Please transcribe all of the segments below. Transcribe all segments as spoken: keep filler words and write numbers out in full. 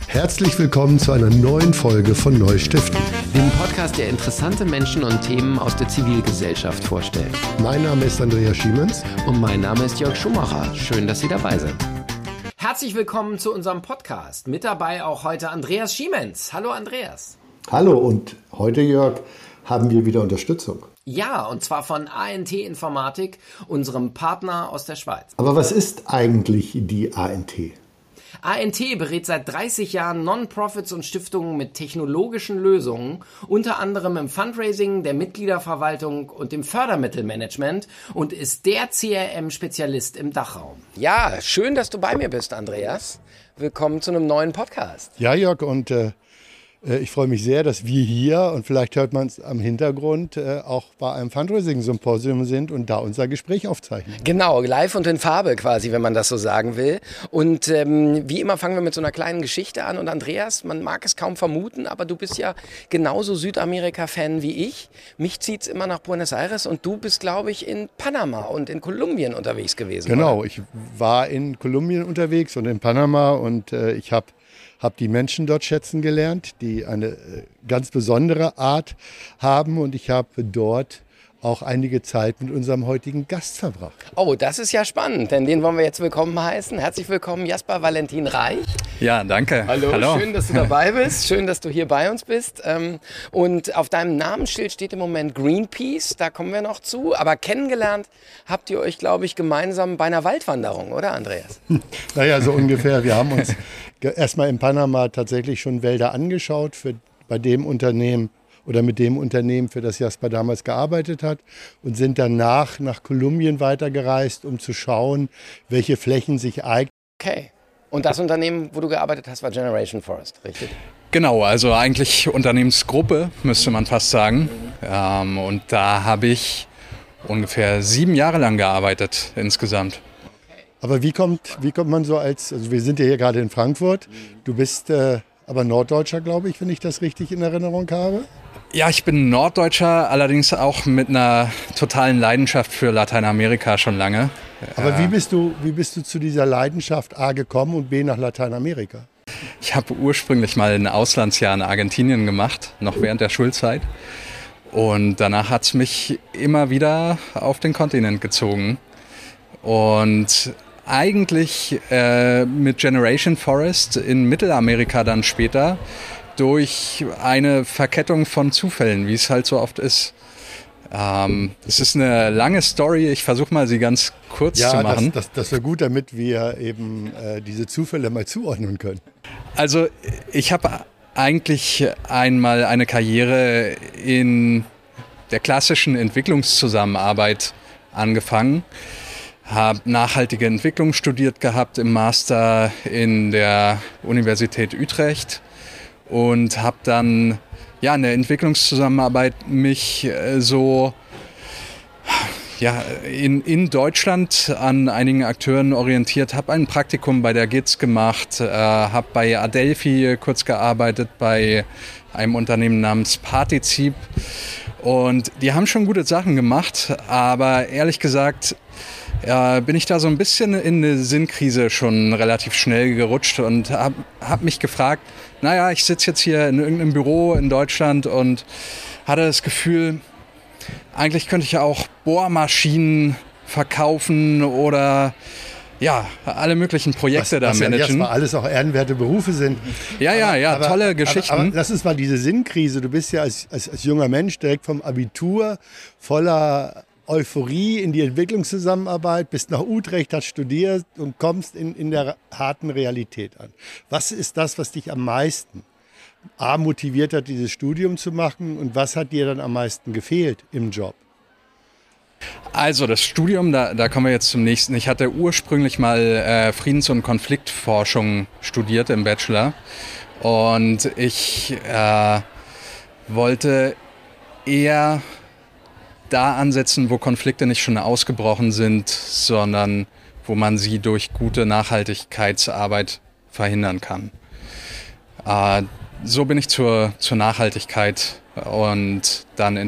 Herzlich willkommen zu einer neuen Folge von Neustiften, dem Podcast, der interessante Menschen und Themen aus der Zivilgesellschaft vorstellt. Mein Name ist Andreas Schiemens. Und mein Name ist Jörg Schumacher. Schön, dass Sie dabei sind. Herzlich willkommen zu unserem Podcast. Mit dabei auch heute Andreas Schiemens. Hallo Andreas. Hallo, und heute, Jörg, haben wir wieder Unterstützung. Ja, und zwar von A N T Informatik, unserem Partner aus der Schweiz. Aber was ist eigentlich die A N T? A N T berät seit dreißig Jahren Non-Profits und Stiftungen mit technologischen Lösungen, unter anderem im Fundraising, der Mitgliederverwaltung und dem Fördermittelmanagement und ist der C R M-Spezialist im Dachraum. Ja, schön, dass du bei mir bist, Andreas. Willkommen zu einem neuen Podcast. Ja, Jörg, und äh, ich freue mich sehr, dass wir hier, und vielleicht hört man es am Hintergrund, äh, auch bei einem Fundraising-Symposium sind und da unser Gespräch aufzeichnen. Genau, live und in Farbe quasi, wenn man das so sagen will. Und ähm, wie immer fangen wir mit so einer kleinen Geschichte an. Und Andreas, man mag es kaum vermuten, aber du bist ja genauso Südamerika-Fan wie ich. Mich zieht es immer nach Buenos Aires und du bist, glaube ich, in Panama und in Kolumbien unterwegs gewesen. Genau, oder? Ich war in Kolumbien unterwegs und in Panama und äh, ich habe habe die Menschen dort schätzen gelernt, die eine ganz besondere Art haben, und ich habe dort auch einige Zeit mit unserem heutigen Gast verbracht. Oh, das ist ja spannend, denn den wollen wir jetzt willkommen heißen. Herzlich willkommen, Jasper Valentin Reich. Ja, danke. Hallo, Hallo. Schön, dass du dabei bist. Schön, dass du hier bei uns bist. Und auf deinem Namensschild steht im Moment Greenpeace, da kommen wir noch zu. Aber kennengelernt habt ihr euch, glaube ich, gemeinsam bei einer Waldwanderung, oder Andreas? Naja, so ungefähr. Wir haben uns erstmal in Panama tatsächlich schon Wälder angeschaut, für, bei dem Unternehmen oder mit dem Unternehmen, für das Jasper damals gearbeitet hat, und sind danach nach Kolumbien weitergereist, um zu schauen, welche Flächen sich eignen. Okay. Und das Unternehmen, wo du gearbeitet hast, war Generation Forest, richtig? Genau, also eigentlich Unternehmensgruppe, müsste man fast sagen. Ähm, und da habe ich ungefähr sieben Jahre lang gearbeitet insgesamt. Aber wie kommt, wie kommt man so als, also wir sind ja hier gerade in Frankfurt, du bist äh, aber Norddeutscher, glaube ich, wenn ich das richtig in Erinnerung habe? Ja, ich bin Norddeutscher, allerdings auch mit einer totalen Leidenschaft für Lateinamerika schon lange. Aber wie bist du, wie bist du zu dieser Leidenschaft A gekommen und B nach Lateinamerika? Ich habe ursprünglich mal ein Auslandsjahr in Argentinien gemacht, noch während der Schulzeit. Und danach hat es mich immer wieder auf den Kontinent gezogen. Und eigentlich äh, mit Generation Forest in Mittelamerika dann später durch eine Verkettung von Zufällen, wie es halt so oft ist. Ähm, es ist eine lange Story, ich versuche mal sie ganz kurz ja, zu machen. Ja, das, das, das wäre gut, damit wir eben äh, diese Zufälle mal zuordnen können. Also ich habe eigentlich einmal eine Karriere in der klassischen Entwicklungszusammenarbeit angefangen. Habe nachhaltige Entwicklung studiert gehabt im Master in der Universität Utrecht und habe dann ja in der Entwicklungszusammenarbeit mich äh, so ja, in, in Deutschland an einigen Akteuren orientiert, habe ein Praktikum bei der G I Z gemacht, äh, habe bei Adelphi kurz gearbeitet, bei einem Unternehmen namens Partizip, und die haben schon gute Sachen gemacht, aber ehrlich gesagt Ja, bin ich da so ein bisschen in eine Sinnkrise schon relativ schnell gerutscht und habe hab mich gefragt, naja, ich sitze jetzt hier in irgendeinem Büro in Deutschland und hatte das Gefühl, eigentlich könnte ich ja auch Bohrmaschinen verkaufen oder ja, alle möglichen Projekte was, was da managen. Was ja erstmal alles auch ehrenwerte Berufe sind. Ja, ja, ja, aber, tolle aber, Geschichten. Aber, aber lass uns mal diese Sinnkrise, du bist ja als, als, als junger Mensch direkt vom Abitur voller Euphorie in die Entwicklungszusammenarbeit, bist nach Utrecht, hast studiert und kommst in, in der harten Realität an. Was ist das, was dich am meisten A, motiviert hat, dieses Studium zu machen, und was hat dir dann am meisten gefehlt im Job? Also das Studium, da, da kommen wir jetzt zum nächsten. Ich hatte ursprünglich mal äh, Friedens- und Konfliktforschung studiert im Bachelor, und ich äh, wollte eher da ansetzen, wo Konflikte nicht schon ausgebrochen sind, sondern wo man sie durch gute Nachhaltigkeitsarbeit verhindern kann. Äh, so bin ich zur, zur Nachhaltigkeit und dann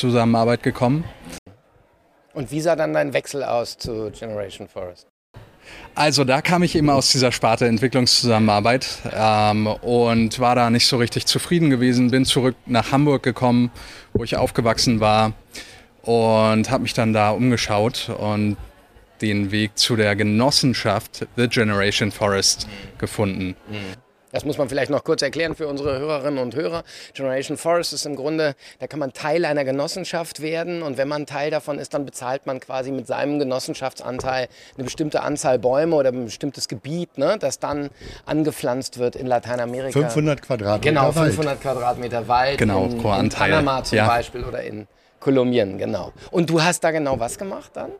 Entwicklungszusammenarbeit gekommen. Und wie sah dann dein Wechsel aus zu Generation Forest? Also da kam ich eben aus dieser Sparte Entwicklungszusammenarbeit ähm, und war da nicht so richtig zufrieden gewesen. Bin zurück nach Hamburg gekommen, wo ich aufgewachsen war und habe mich dann da umgeschaut und den Weg zu der Genossenschaft The Generation Forest gefunden. Das muss man vielleicht noch kurz erklären für unsere Hörerinnen und Hörer. Generation Forest ist im Grunde, da kann man Teil einer Genossenschaft werden und wenn man Teil davon ist, dann bezahlt man quasi mit seinem Genossenschaftsanteil eine bestimmte Anzahl Bäume oder ein bestimmtes Gebiet, ne, das dann angepflanzt wird in Lateinamerika. fünfhundert Quadratmeter Genau, Wald. fünfhundert Quadratmeter Wald genau, in, pro in Anteil. Panama zum ja. Beispiel oder in Kolumbien, genau. Und du hast da genau was gemacht dann?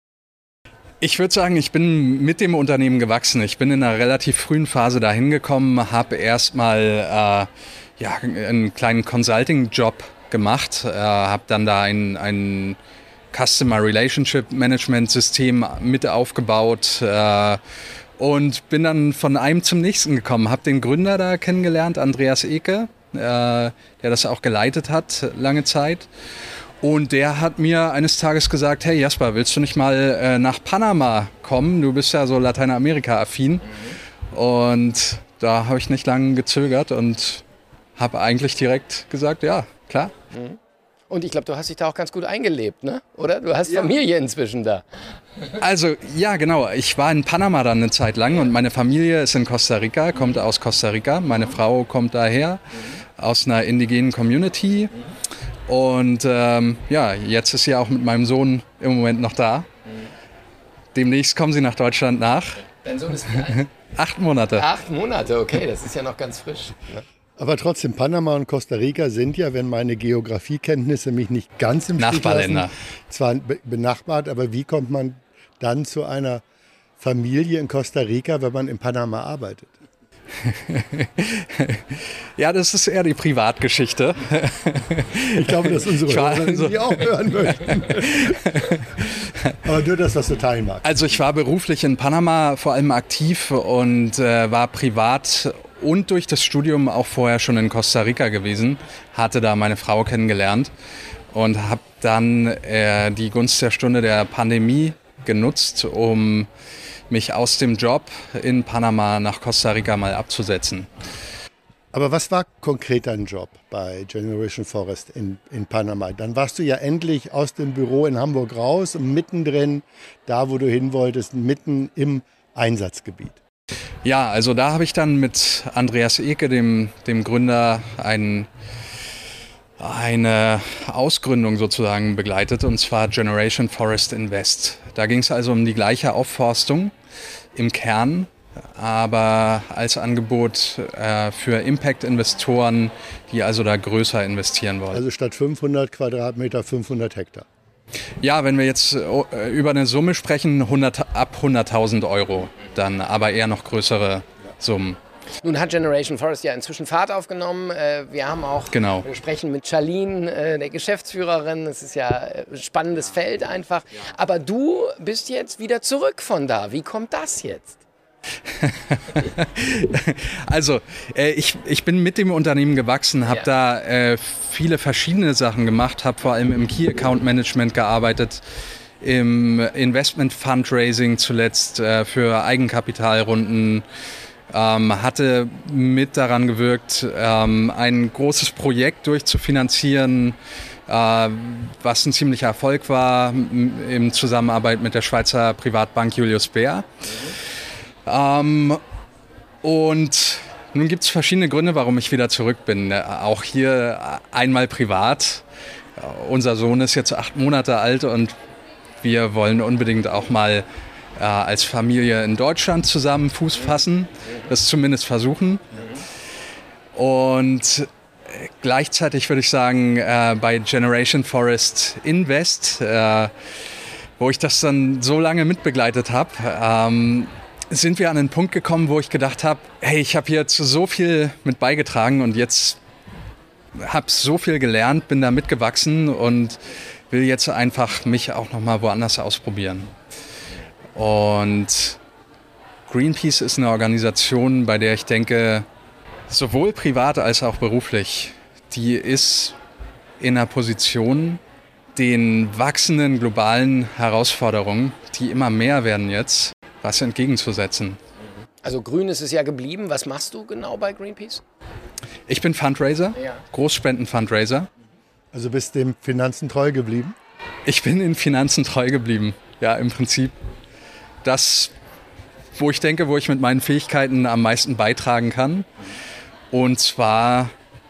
Ich würde sagen, ich bin mit dem Unternehmen gewachsen. Ich bin in einer relativ frühen Phase dahin gekommen, habe erstmal äh, ja, einen kleinen Consulting-Job gemacht, äh, habe dann da ein, ein Customer Relationship Management System mit aufgebaut äh, und bin dann von einem zum nächsten gekommen. Habe den Gründer da kennengelernt, Andreas Eke, äh, der das auch geleitet hat lange Zeit. Und der hat mir eines Tages gesagt, hey Jasper, willst du nicht mal äh, nach Panama kommen? Du bist ja so Lateinamerika-affin. Mhm. Und da habe ich nicht lange gezögert und habe eigentlich direkt gesagt, ja, klar. Mhm. Und ich glaube, du hast dich da auch ganz gut eingelebt, ne? Oder? Du hast ja. Familie inzwischen da. Also, ja, genau. Ich war in Panama dann eine Zeit lang und meine Familie ist in Costa Rica, kommt aus Costa Rica. Meine Frau kommt daher, mhm. aus einer indigenen Community. Mhm. Und ähm, ja, jetzt ist sie auch mit meinem Sohn im Moment noch da. Demnächst kommen sie nach Deutschland nach. Dein Sohn ist wie alt? Acht Monate. Acht Monate, okay, das ist ja noch ganz frisch. Ne? Aber trotzdem, Panama und Costa Rica sind ja, wenn meine Geografiekenntnisse mich nicht ganz im Stich lassen, Nachbarländer. Zwar benachbart, aber wie kommt man dann zu einer Familie in Costa Rica, wenn man in Panama arbeitet? Ja, das ist eher die Privatgeschichte. Ich glaube, dass unsere Hörer also, die auch hören möchten. Aber nur das, was du teilen magst. Also ich war beruflich in Panama vor allem aktiv und äh, war privat und durch das Studium auch vorher schon in Costa Rica gewesen. Hatte da meine Frau kennengelernt und habe dann äh, die Gunst der Stunde der Pandemie genutzt, um mich aus dem Job in Panama nach Costa Rica mal abzusetzen. Aber was war konkret dein Job bei Generation Forest in, in Panama? Dann warst du ja endlich aus dem Büro in Hamburg raus und mittendrin, da wo du hin wolltest, mitten im Einsatzgebiet. Ja, also da habe ich dann mit Andreas Eke, dem, dem Gründer, ein, eine Ausgründung sozusagen begleitet, und zwar Generation Forest Invest. Da ging es also um die gleiche Aufforstung im Kern, aber als Angebot äh, für Impact-Investoren, die also da größer investieren wollen. Also statt fünfhundert Quadratmeter, fünfhundert Hektar. Ja, wenn wir jetzt äh, über eine Summe sprechen, hundert, ab hunderttausend Euro, dann aber eher noch größere Summen. Nun hat Generation Forest ja inzwischen Fahrt aufgenommen. Wir haben auch, genau. wir sprechen mit Charlene, der Geschäftsführerin. Es ist ja ein spannendes Feld einfach. Aber du bist jetzt wieder zurück von da. Wie kommt das jetzt? Also, äh, ich, ich bin mit dem Unternehmen gewachsen, habe ja. da äh, viele verschiedene Sachen gemacht, habe vor allem im Key Account Management gearbeitet, im Investment Fundraising zuletzt äh, für Eigenkapitalrunden. Ähm, hatte mit daran gewirkt, ähm, ein großes Projekt durchzufinanzieren, äh, was ein ziemlicher Erfolg war, m- in Zusammenarbeit mit der Schweizer Privatbank Julius Baer. Mhm. Ähm, und nun gibt es verschiedene Gründe, warum ich wieder zurück bin. Auch hier einmal privat. Unser Sohn ist jetzt acht Monate alt und wir wollen unbedingt auch mal Äh, als Familie in Deutschland zusammen Fuß fassen, das zumindest versuchen. Und gleichzeitig würde ich sagen, äh, bei Generation Forest Invest, äh, wo ich das dann so lange mitbegleitet habe, ähm, sind wir an den Punkt gekommen, wo ich gedacht habe, hey, ich habe hier zu so viel mit beigetragen und jetzt habe so viel gelernt, bin da mitgewachsen und will jetzt einfach mich auch noch mal woanders ausprobieren. Und Greenpeace ist eine Organisation, bei der ich denke, sowohl privat als auch beruflich, die ist in einer Position, den wachsenden globalen Herausforderungen, die immer mehr werden jetzt, was entgegenzusetzen. Also grün ist es ja geblieben. Was machst du genau bei Greenpeace? Ich bin Fundraiser, Ja. Großspenden-Fundraiser. Also bist dem Finanzen treu geblieben? Ich bin in Finanzen treu geblieben. Ja, im Prinzip das, wo ich denke, wo ich mit meinen Fähigkeiten am meisten beitragen kann. Und zwar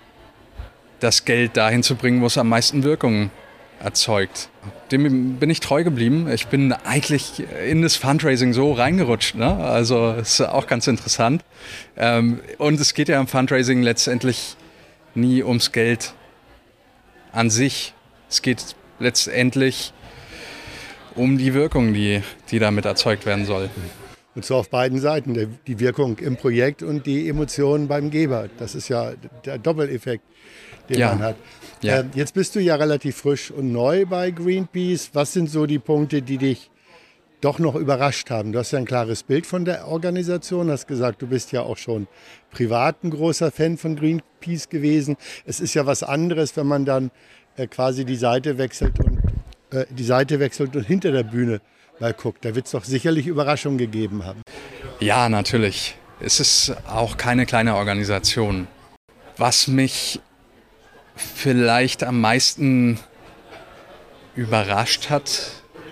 das Geld dahin zu bringen, wo es am meisten Wirkung erzeugt. Dem bin ich treu geblieben. Ich bin eigentlich in das Fundraising so reingerutscht. Ne? Also ist auch ganz interessant. Ähm, und es geht ja im Fundraising letztendlich nie ums Geld an sich. Es geht letztendlich um die Wirkung, die, die damit erzeugt werden soll. Und zwar auf beiden Seiten, der, die Wirkung im Projekt und die Emotionen beim Geber. Das ist ja der Doppeleffekt, den Ja. man hat. Ja. Ähm, jetzt bist du ja relativ frisch und neu bei Greenpeace. Was sind so die Punkte, die dich doch noch überrascht haben? Du hast ja ein klares Bild von der Organisation, hast gesagt, du bist ja auch schon privat ein großer Fan von Greenpeace gewesen. Es ist ja was anderes, wenn man dann äh, quasi die Seite wechselt und äh, die Seite wechselt und hinter der Bühne mal guckt. Da wird es doch sicherlich Überraschungen gegeben haben. Ja, natürlich. Es ist auch keine kleine Organisation. Was mich vielleicht am meisten überrascht hat,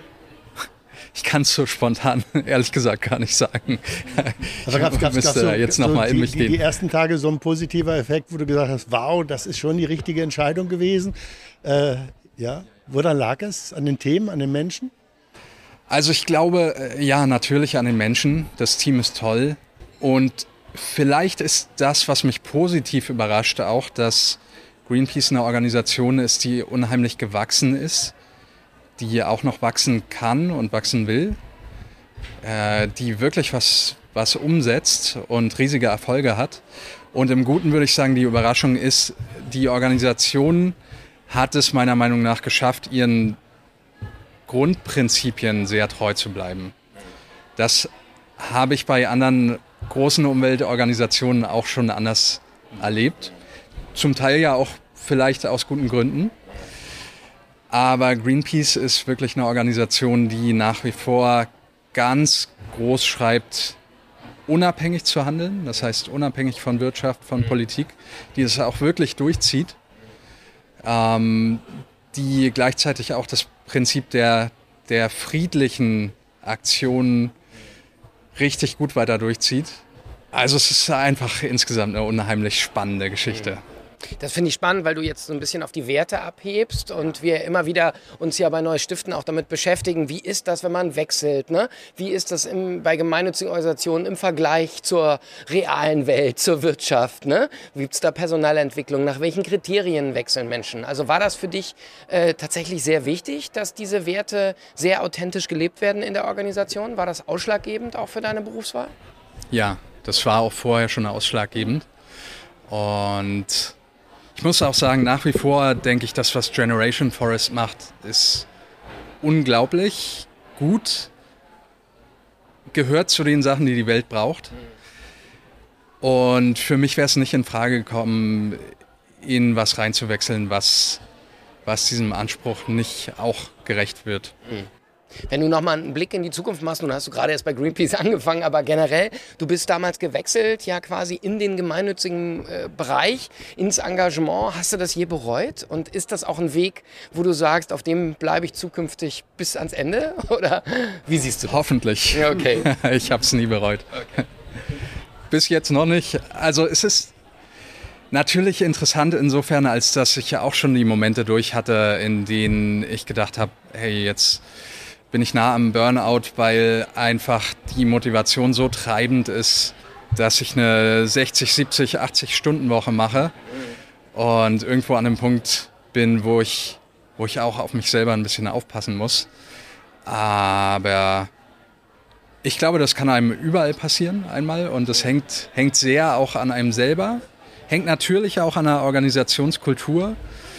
ich kann es so spontan, ehrlich gesagt, gar nicht sagen. Aber gab es müsste so, jetzt so noch mal in die, mich die, gehen. die ersten Tage so ein positiver Effekt, wo du gesagt hast, wow, das ist schon die richtige Entscheidung gewesen. Äh, ja, woran lag es? An den Themen, an den Menschen? Also ich glaube, äh, ja, natürlich an den Menschen. Das Team ist toll. Und vielleicht ist das, was mich positiv überrascht, auch, dass Greenpeace eine Organisation ist, die unheimlich gewachsen ist, die auch noch wachsen kann und wachsen will, äh, die wirklich was, was umsetzt und riesige Erfolge hat. Und im Guten würde ich sagen, die Überraschung ist, die Organisation hat es meiner Meinung nach geschafft, ihren Grundprinzipien sehr treu zu bleiben. Das habe ich bei anderen großen Umweltorganisationen auch schon anders erlebt. Zum Teil ja auch vielleicht aus guten Gründen. Aber Greenpeace ist wirklich eine Organisation, die nach wie vor ganz groß schreibt, unabhängig zu handeln. Das heißt, unabhängig von Wirtschaft, von Politik, die es auch wirklich durchzieht. Ähm, die gleichzeitig auch das Prinzip der, der friedlichen Aktionen richtig gut weiter durchzieht. Also es ist einfach insgesamt eine unheimlich spannende Geschichte. Das finde ich spannend, weil du jetzt so ein bisschen auf die Werte abhebst und wir immer wieder uns ja bei Neues Stiften auch damit beschäftigen, wie ist das, wenn man wechselt, ne? Wie ist das im, bei gemeinnützigen Organisationen im Vergleich zur realen Welt, zur Wirtschaft, ne? Gibt es da Personalentwicklung? Nach welchen Kriterien wechseln Menschen? Also war das für dich äh, tatsächlich sehr wichtig, dass diese Werte sehr authentisch gelebt werden in der Organisation? War das ausschlaggebend auch für deine Berufswahl? Ja, das war auch vorher schon ausschlaggebend. Und ich muss auch sagen, nach wie vor denke ich, das, was Generation Forest macht, ist unglaublich gut. Gehört zu den Sachen, die die Welt braucht. Und für mich wäre es nicht in Frage gekommen, in was reinzuwechseln, was, was diesem Anspruch nicht auch gerecht wird. Wenn du nochmal einen Blick in die Zukunft machst, nun hast du gerade erst bei Greenpeace angefangen, aber generell, du bist damals gewechselt, ja quasi in den gemeinnützigen äh, Bereich, ins Engagement. Hast du das je bereut? Und ist das auch ein Weg, wo du sagst, auf dem bleibe ich zukünftig bis ans Ende? Oder wie siehst du das? Hoffentlich. Ja, okay. Ich habe es nie bereut. Okay. Bis jetzt noch nicht. Also es ist natürlich interessant insofern, als dass ich ja auch schon die Momente durch hatte, in denen ich gedacht habe, hey, jetzt bin ich nah am Burnout, weil einfach die Motivation so treibend ist, dass ich eine sechzig, siebzig, achtzig Stunden Woche mache und irgendwo an einem Punkt bin, wo ich, wo ich auch auf mich selber ein bisschen aufpassen muss. Aber ich glaube, das kann einem überall passieren einmal und das hängt, hängt sehr auch an einem selber, hängt natürlich auch an der Organisationskultur,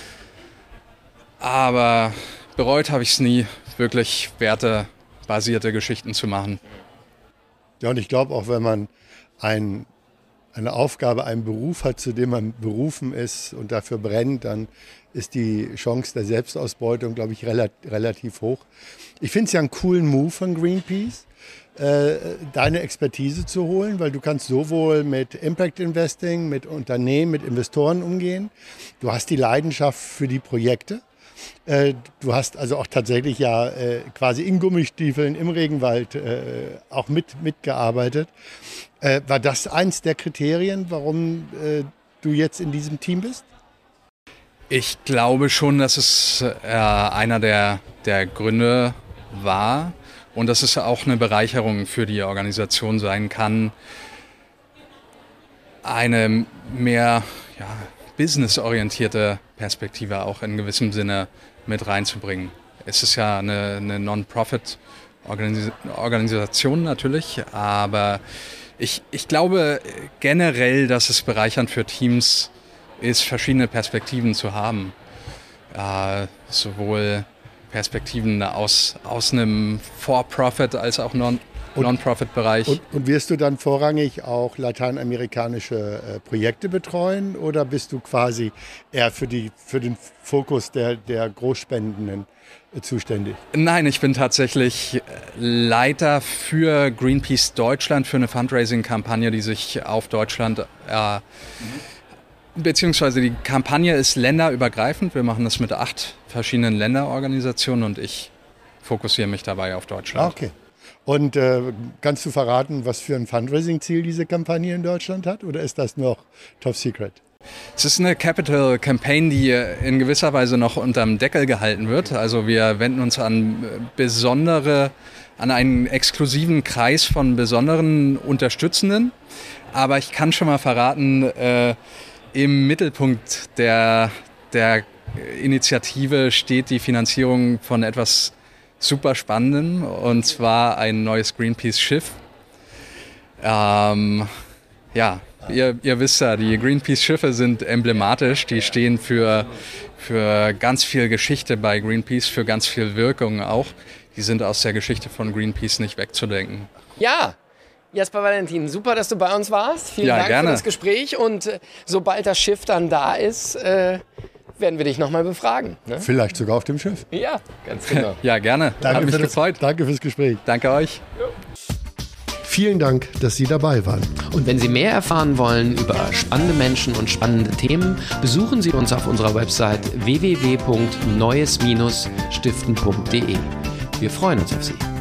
aber bereut habe ich es nie, wirklich wertebasierte Geschichten zu machen. Ja, und ich glaube auch, wenn man ein, eine Aufgabe, einen Beruf hat, zu dem man berufen ist und dafür brennt, dann ist die Chance der Selbstausbeutung, glaube ich, relativ, relativ hoch. Ich finde es ja einen coolen Move von Greenpeace, äh, deine Expertise zu holen, weil du kannst sowohl mit Impact Investing, mit Unternehmen, mit Investoren umgehen. Du hast die Leidenschaft für die Projekte. Äh, du hast also auch tatsächlich ja äh, quasi in Gummistiefeln im Regenwald äh, auch mit, mitgearbeitet. Äh, war das eins der Kriterien, warum äh, du jetzt in diesem Team bist? Ich glaube schon, dass es äh, einer der, der Gründe war und dass es auch eine Bereicherung für die Organisation sein kann, eine mehr ja, businessorientierte Perspektive auch in gewissem Sinne mit reinzubringen. Es ist ja eine, eine Non-Profit-Organisation natürlich, aber ich, ich glaube generell, dass es bereichernd für Teams ist, verschiedene Perspektiven zu haben. Äh, sowohl Perspektiven aus, aus einem For-Profit als auch non, Non-Profit-Bereich. Und, und wirst du dann vorrangig auch lateinamerikanische äh, Projekte betreuen oder bist du quasi eher für, die, für den Fokus der, der Großspendenden äh, zuständig? Nein, ich bin tatsächlich Leiter für Greenpeace Deutschland, für eine Fundraising-Kampagne, die sich auf Deutschland äh, mhm. beziehungsweise die Kampagne ist länderübergreifend. Wir machen das mit acht verschiedenen Länderorganisationen und ich fokussiere mich dabei auf Deutschland. Okay. Und äh, kannst du verraten, was für ein Fundraising-Ziel diese Kampagne in Deutschland hat? Oder ist das noch top secret? Es ist eine Capital Campaign, die in gewisser Weise noch unterm Deckel gehalten wird. Also wir wenden uns an besondere, an einen exklusiven Kreis von besonderen Unterstützenden. Aber ich kann schon mal verraten, äh, im Mittelpunkt der, der Initiative steht die Finanzierung von etwas super Spannendem, und zwar ein neues Greenpeace-Schiff. Ähm, ja, ihr, ihr wisst ja, die Greenpeace-Schiffe sind emblematisch, die stehen für, für ganz viel Geschichte bei Greenpeace, für ganz viel Wirkung auch. Die sind aus der Geschichte von Greenpeace nicht wegzudenken. Ja, Jasper Valentin, super, dass du bei uns warst. Vielen ja, Dank gerne. für das Gespräch und äh, sobald das Schiff dann da ist, äh, werden wir dich nochmal befragen. Ne? Vielleicht sogar auf dem Schiff. Ja, ganz genau. Ja, gerne. Danke Hat mich für das, gefreut. Danke fürs Gespräch. Danke euch. Vielen Dank, dass Sie dabei waren. Und wenn Sie mehr erfahren wollen über spannende Menschen und spannende Themen, besuchen Sie uns auf unserer Website w w w punkt neues Bindestrich stiften punkt d e. Wir freuen uns auf Sie.